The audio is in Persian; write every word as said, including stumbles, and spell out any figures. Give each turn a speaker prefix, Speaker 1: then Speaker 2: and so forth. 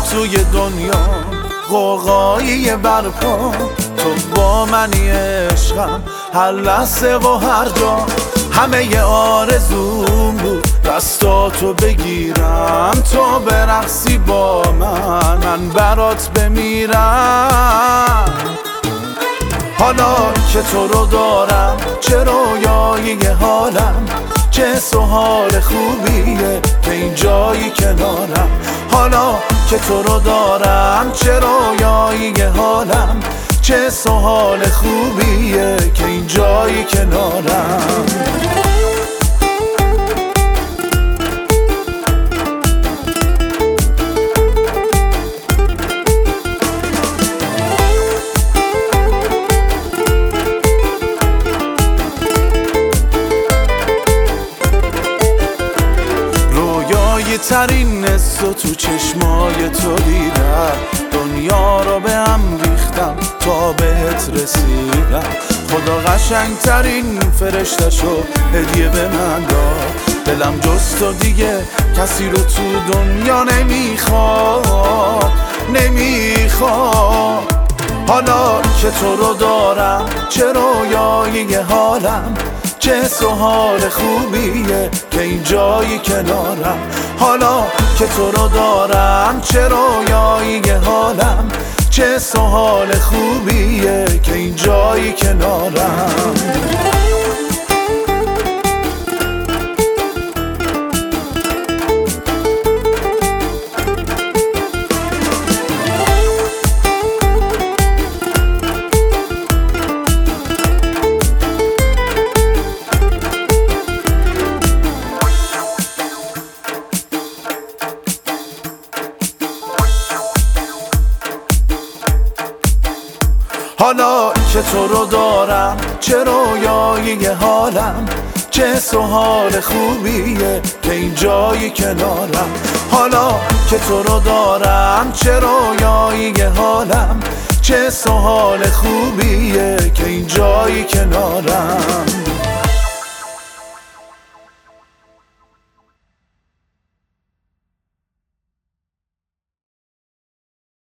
Speaker 1: توی دنیا قوقایی برپا، تو با منی عشقم هر لحظه و هر جا. همه ی آرزوم بود دستاتو بگیرم، تو برقصی با من من برات بمیرم. حالا که تو رو دارم چه رویایی حالم، چه حس و حال خوبیه که این جایی کنارم. حالا که تو رو دارم چه رویایی حالم، چه حس و حال خوبیه که این جایی کنارم. ترین نسو تو چشمای تو دیدم، دنیا رو به هم ریختم تا بهت رسیدم. خدا قشنگ ترین فرشتشو هدیه به من داد، دلم جز تو دیگه کسی رو تو دنیا نمیخواد نمیخواد. حالا که تو رو دارم چه رویایی حالم، چه حس و حال خوبیه که این جایی کنارم. حالا که تو رو دارم چه رویایی حالم، چه حس و حال خوبیه که این جایی کنارم. حالا که تو رو دارم چه رویایی حالم، چه حس و حال خوبیه که این جایی کنارم. حالا که تو رو دارم چه رویایی حالم، چه حس و حال خوبیه که این جایی کنارم.